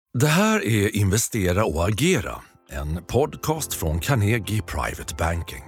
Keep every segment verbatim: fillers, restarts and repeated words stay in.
Det här är Investera och agera, en podcast från Carnegie Private Banking.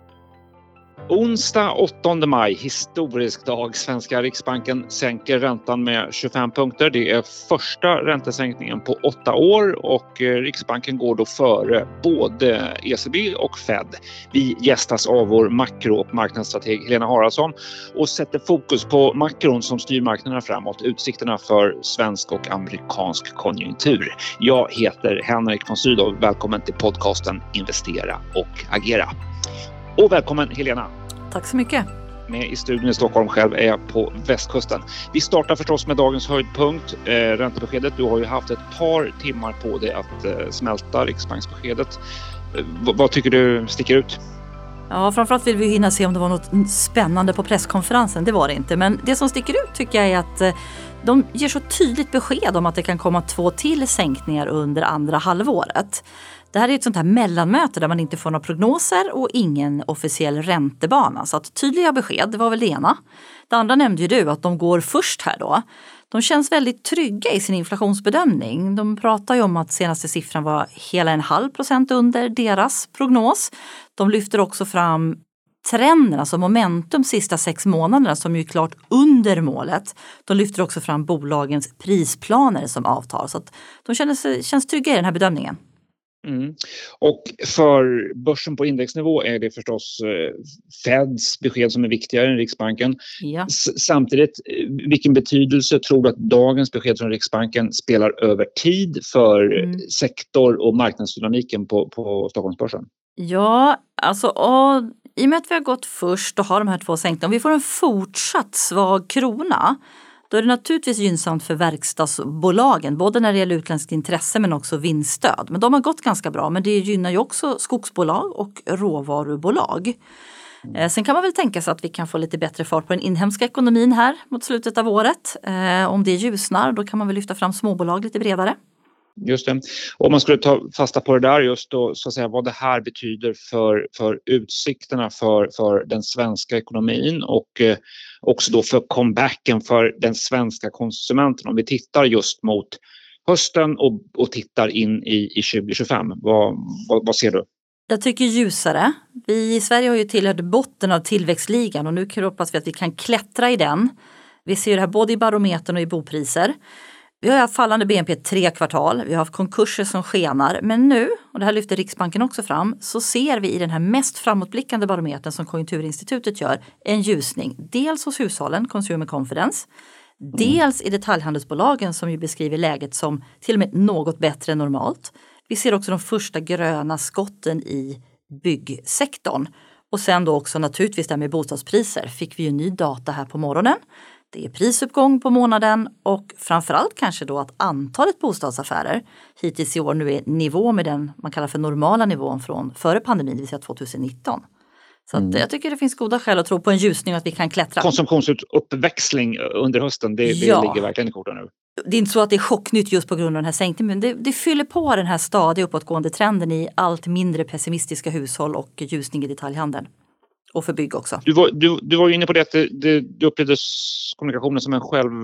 Onsdag åttonde maj, historisk dag. Svenska Riksbanken sänker räntan med tjugofem punkter. Det är första räntesänkningen på åtta år och Riksbanken går då före både E C B och Fed. Vi gästas av vår makro- och marknadsstrateg Helena Haraldsson och sätter fokus på makron som styr marknaderna framåt, utsikterna för svensk och amerikansk konjunktur. Jag heter Henrik von Sydow. Välkommen till podcasten Investera och agera. Och välkommen Helena. Tack så mycket. Med i studion i Stockholm, själv är jag på västkusten. Vi startar förstås med dagens höjdpunkt, eh, räntebeskedet. Du har ju haft ett par timmar på dig att eh, smälta Riksbanksbeskedet. Eh, v- vad tycker du sticker ut? Ja, framförallt vill vi hinna se om det var något spännande på presskonferensen. Det var det inte. Men det som sticker ut tycker jag är att eh, de ger så tydligt besked om att det kan komma två till sänkningar under andra halvåret. Det här är ett sånt här mellanmöte där man inte får några prognoser och ingen officiell räntebana. Så att tydliga besked, det var väl det ena. Det andra nämnde ju du att de går först här då. De känns väldigt trygga i sin inflationsbedömning. De pratar ju om att senaste siffran var hela en halv procent under deras prognos. De lyfter också fram trenden, alltså momentum sista sex månaderna som ju är klart under målet. De lyfter också fram bolagens prisplaner som avtal. Så att de känns, känns trygga i den här bedömningen. Mm. Och för börsen på indexnivå är det förstås eh, Feds besked som är viktigare än Riksbanken. Ja. S- samtidigt, eh, vilken betydelse tror du att dagens besked från Riksbanken spelar över tid för Mm. sektor- och marknadsdynamiken på, på Stockholmsbörsen? Ja, alltså och, i och med att vi har gått först och har de här två sänkningarna, om vi får en fortsatt svag krona, då är det naturligtvis gynnsamt för verkstadsbolagen, både när det gäller utländskt intresse men också vinststöd. Men de har gått ganska bra, men det gynnar ju också skogsbolag och råvarubolag. Eh, sen kan man väl tänka sig att vi kan få lite bättre fart på den inhemska ekonomin här mot slutet av året. Eh, om det ljusnar, då kan man väl lyfta fram småbolag lite bredare. Just det. Om man skulle ta fasta på det där just då, så att säga, vad det här betyder för, för utsikterna för, för den svenska ekonomin och eh, också då för comebacken för den svenska konsumenten. Om vi tittar just mot hösten och, och tittar in i, i tjugo tjugofem, vad, vad, vad ser du? Jag tycker ljusare. Vi i Sverige har ju tillhört botten av tillväxtligan och nu hoppas vi att vi kan klättra i den. Vi ser det här både i barometern och i bopriser. Vi har haft fallande B N P tre kvartal, vi har haft konkurser som skenar, men nu, och det här lyfter Riksbanken också fram, så ser vi i den här mest framåtblickande barometern som Konjunkturinstitutet gör en ljusning. Dels hos hushållen, Consumer Confidence, dels i detaljhandelsbolagen som ju beskriver läget som till och med något bättre än normalt. Vi ser också de första gröna skotten i byggsektorn. Och sen då också naturligtvis där med bostadspriser fick vi ju ny data här på morgonen. Det är prisuppgång på månaden och framförallt kanske då att antalet bostadsaffärer hittills i år nu är nivå med den man kallar för normala nivån från före pandemin, det vill säga tjugonitton. Så att Mm. jag tycker det finns goda skäl att tro på en ljusning och att vi kan klättra. Konsumtionsuppväxling under hösten, det, det Ja. ligger verkligen i korten nu. Det är inte så att det är chocknytt just på grund av den här sänkningen, men det, det fyller på den här stadiga uppåtgående trenden i allt mindre pessimistiska hushåll och ljusning i detaljhandeln. Och för bygg också. Du var, du, du var ju inne på det att det, det, du upplevdes kommunikationen som en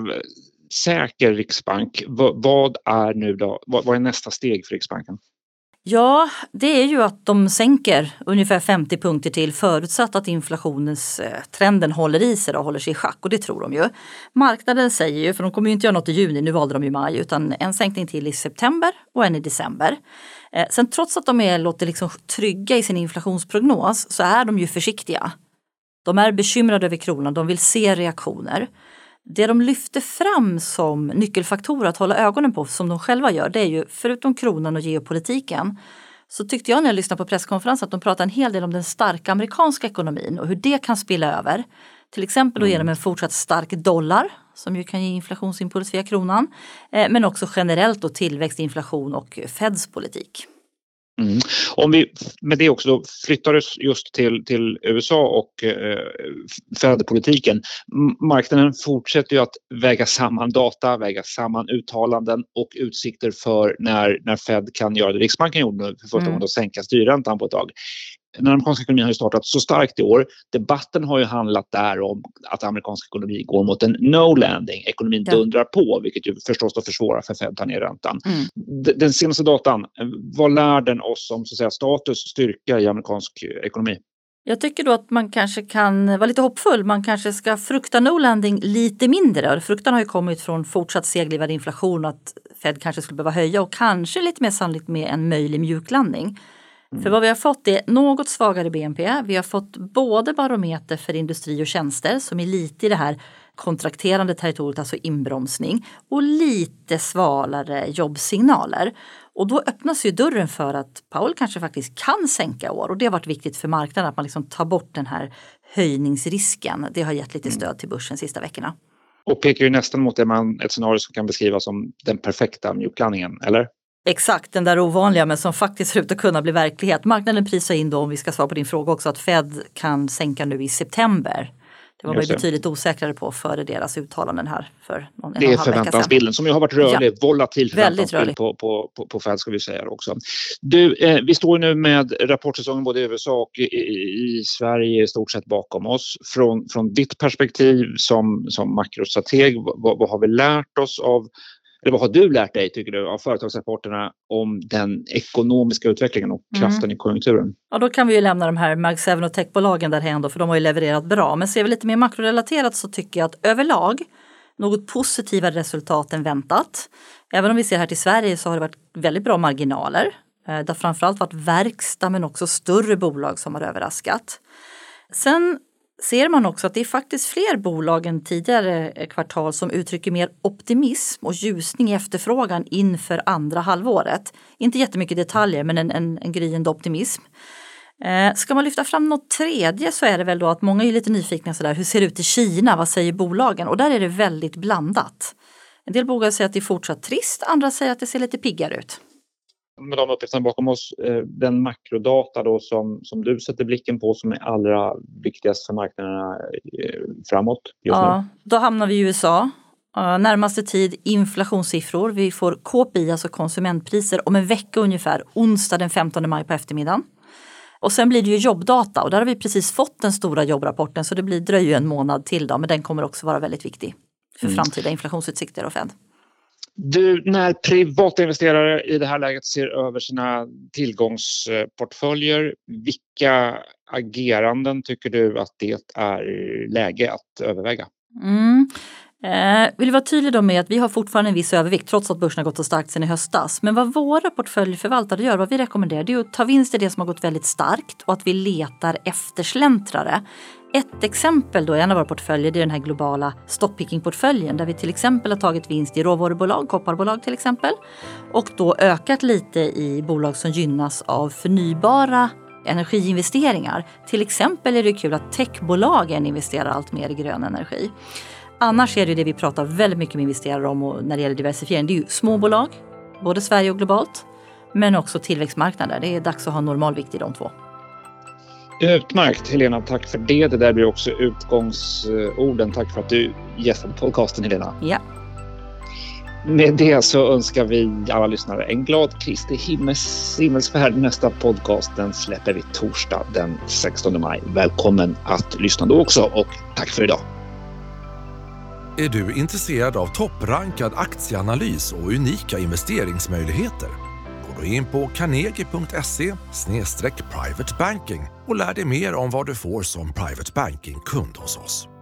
självsäker riksbank. V, vad är nu då? Vad, vad är nästa steg för Riksbanken? Ja, det är ju att de sänker ungefär femtio punkter till förutsatt att inflationens eh, trenden håller i sig och håller sig i schack, och det tror de ju. Marknaden säger ju, för de kommer ju inte göra något i juni, nu valde de ju maj, utan en sänkning till i september och en i december. Eh, sen trots att de är, låter liksom trygga i sin inflationsprognos så är de ju försiktiga. De är bekymrade över kronan, de vill se reaktioner. Det de lyfter fram som nyckelfaktorer att hålla ögonen på, som de själva gör, det är ju förutom kronan och geopolitiken, så tyckte jag när jag lyssnade på presskonferensen att de pratade en hel del om den starka amerikanska ekonomin och hur det kan spilla över. Till exempel då genom en fortsatt stark dollar som ju kan ge inflationsimpuls via kronan, eh, men också generellt då tillväxt, inflation och Feds politik. Mm. Om vi med det också då flyttar oss just till, till U S A och eh, Fed-politiken. Marknaden fortsätter ju att väga samman data, väga samman uttalanden och utsikter för när, när Fed kan göra det Riksbanken gjorde nu för första gången, Mm. att sänka styrräntan på ett tag. Den amerikanska ekonomin har ju startat så starkt i år. Debatten har ju handlat där om att amerikansk ekonomi går mot en no-landing. Ekonomin ja. dundrar på, vilket ju förstås då försvårar för Fed att ta ner räntan. Mm. Den senaste datan, vad lär den oss om så att säga, status, styrka i amerikansk ekonomi? Jag tycker då att man kanske kan vara lite hoppfull. Man kanske ska frukta no-landing lite mindre. Fruktan har ju kommit från fortsatt seglivad inflation och att Fed kanske skulle behöva höja och kanske lite mer sannolikt med en möjlig mjuklandning. Mm. För vad vi har fått är något svagare B N P. Vi har fått både barometer för industri och tjänster som är lite i det här kontrakterande territoriet, alltså inbromsning, och lite svalare jobbsignaler. Och då öppnas ju dörren för att Powell kanske faktiskt kan sänka år, och det har varit viktigt för marknaden att man liksom tar bort den här höjningsrisken. Det har gett lite stöd till börsen sista veckorna. Och pekar ju nästan mot det man, ett scenario som kan beskrivas som den perfekta mjuklandningen, eller? Exakt, den där ovanliga men som faktiskt ser ut att kunna bli verklighet. Marknaden prisar in då, om vi ska svara på din fråga också, att Fed kan sänka nu i september. Det var man ju betydligt osäkrare på före deras uttalanden här för någon, det är förväntansbilden som ju har varit rörlig, ja. volatil förväntansbild på, på, på, på Fed ska vi säga också. Du, eh, vi står nu med rapportsäsongen både i U S A och i, i, i Sverige i stort sett bakom oss. Från, från ditt perspektiv som, som makrostrateg, vad, vad har vi lärt oss av, eller vad har du lärt dig tycker du av företagsrapporterna om den ekonomiska utvecklingen och kraften mm. i konjunkturen? Ja, då kan vi ju lämna de här Mag sju och techbolagen därhen då, för de har ju levererat bra. Men ser vi lite mer makrorelaterat så tycker jag att överlag något positivare resultat än väntat. Även om vi ser här till Sverige så har det varit väldigt bra marginaler. Det har framförallt varit verkstad men också större bolag som har överraskat. Sen ser man också att det är faktiskt fler bolag än tidigare kvartal som uttrycker mer optimism och ljusning i efterfrågan inför andra halvåret. Inte jättemycket detaljer men en, en, en gryende optimism. Eh, ska man lyfta fram något tredje så är det väl då att många är lite nyfikna sådär, hur ser det ut i Kina, vad säger bolagen? Och där är det väldigt blandat. En del bolag säger att det är fortsatt trist, andra säger att det ser lite piggare ut. Med de uppgifterna bakom oss, den makrodata då som, som du sätter blicken på som är allra viktigast för marknaderna framåt just ja, nu? Då hamnar vi i U S A. Närmaste tid inflationssiffror. Vi får K P I, alltså konsumentpriser, om en vecka ungefär, onsdag den femtonde maj på eftermiddagen. Och sen blir det ju jobbdata och där har vi precis fått den stora jobbrapporten så det blir dröjer ju en månad till då, men den kommer också vara väldigt viktig för mm. framtida inflationsutsikter och Fed. Du, när privata investerare i det här läget ser över sina tillgångsportföljer, vilka ageranden tycker du att det är läge att överväga? Mm. Eh, vill vara tydlig då med att vi har fortfarande en viss övervikt trots att börsen har gått så starkt sedan i höstas. Men vad våra portföljförvaltare gör, vad vi rekommenderar, det är att ta vinst i det som har gått väldigt starkt och att vi letar eftersläntrare. Ett exempel då i en av våra portföljer är den här globala stockpicking-portföljen där vi till exempel har tagit vinst i råvarubolag, kopparbolag till exempel. Och då ökat lite i bolag som gynnas av förnybara energiinvesteringar. Till exempel är det kul att techbolagen investerar allt mer i grön energi. Annars är det det vi pratar väldigt mycket med investerare om och när det gäller diversifiering. Det är ju småbolag, både Sverige och globalt, men också tillväxtmarknader. Det är dags att ha normalvikt i de två. Utmärkt Helena, tack för det. Det där blir också utgångsorden. Tack för att du gästade podcasten Helena. Ja. Med det så önskar vi alla lyssnare en glad Kristi himmels, himmelsfärd. Nästa podcasten släpper vi torsdag den sextonde maj. Välkommen att lyssna då också och tack för idag. Är du intresserad av topprankad aktieanalys och unika investeringsmöjligheter? Gå då in på carnegie punkt se slash private banking och lär dig mer om vad du får som private banking-kund hos oss.